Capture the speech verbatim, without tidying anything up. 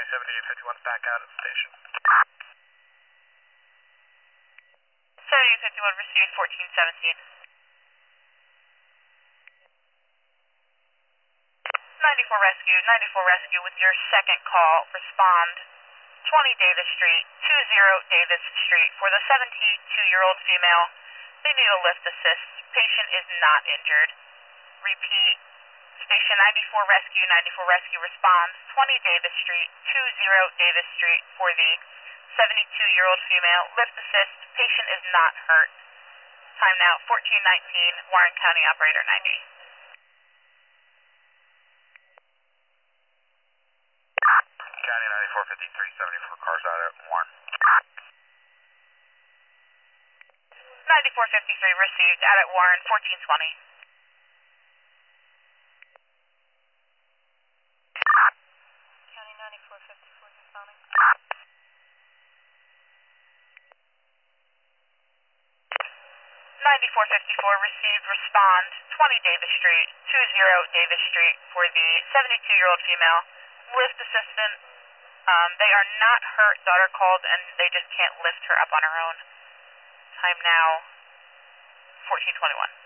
seventy-eight fifty-one back out at the station. seventy-eight fifty-one received fourteen seventeen. ninety-four Rescue, ninety-four Rescue with your second call, respond twenty Davis Street, two zero Davis Street for the seventy-two-year-old female. They need a lift assist. Patient is not injured. Repeat, Station ninety-four Rescue, ninety-four Rescue responds twenty Davis Street, two zero Davis Street for the seventy-two-year-old female. Lift assist. Patient is not hurt. Time now fourteen nineteen, Warren County Operator ninety. County ninety-four fifty-three seventy-four, cars out at Warren. ninety-four fifty-three received, out at Warren, fourteen twenty. County ninety-four fifty-four responding. ninety-four fifty-four received, respond twenty Davis Street, two zero Davis Street for the seventy-two-year-old female. Lift assistant. Um, they are not hurt, daughter called, and they just can't lift her up on her own. Time now fourteen twenty-one.